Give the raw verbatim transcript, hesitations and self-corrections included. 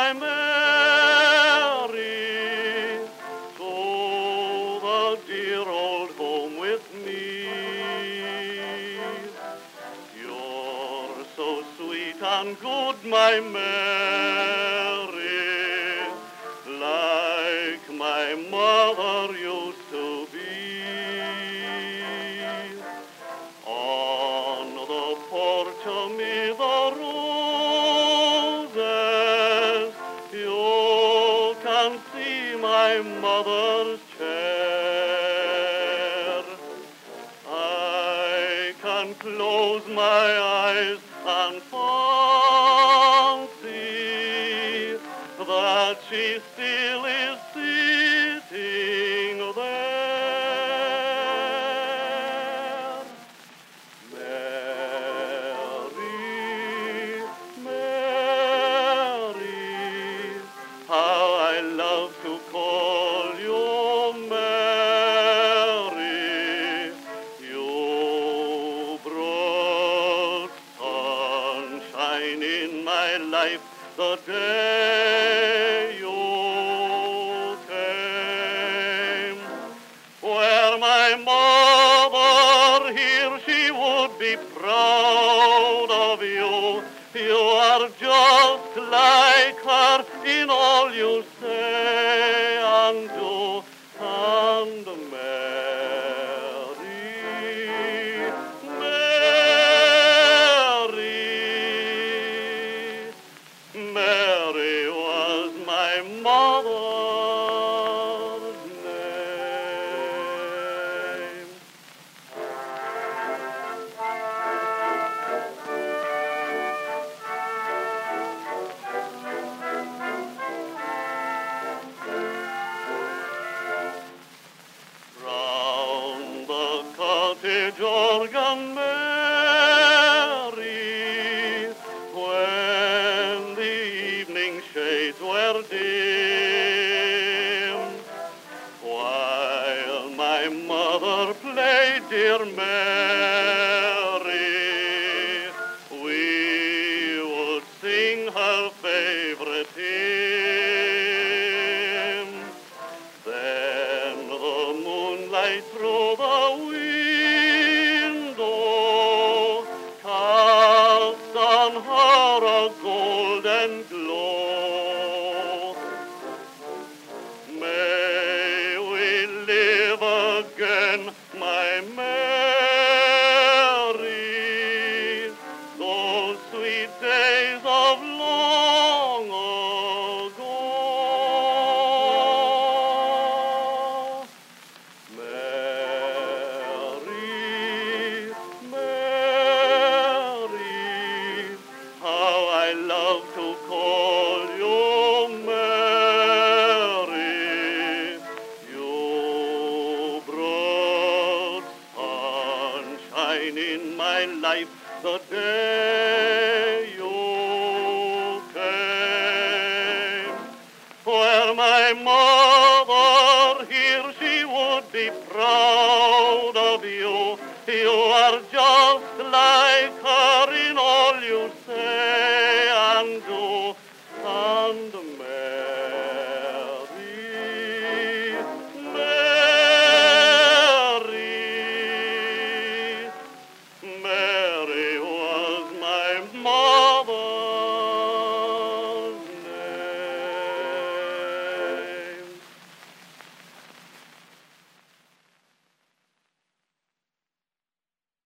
my Mary, to the dear old home with me. You're so sweet and good, my Mary, like my mother used to be. On the porch amid the roses, you can see my mother's chair. I can close my eyes and fancy that she still is sitting there. Mary, Mary, how I love to call you Mary. You brought sunshine in my life the day you came. Where my mother here, she would be proud of you. You are just like her in all you say and do. And Mary, Mary, Mary was my mother's name. Round the cottage organ, Mary, when the evening shades were dim, while my mother played, dear Mary, we would sing her favorite hymn. Then the moonlight through the window cast on her a golden glow. May we live again, my Mary, those sweet days of long ago. Mary, Mary, how I love to call you Mary. You brought sunshine in my life the day you came. Where my mother here, she would be proud of you. You are just like her in all you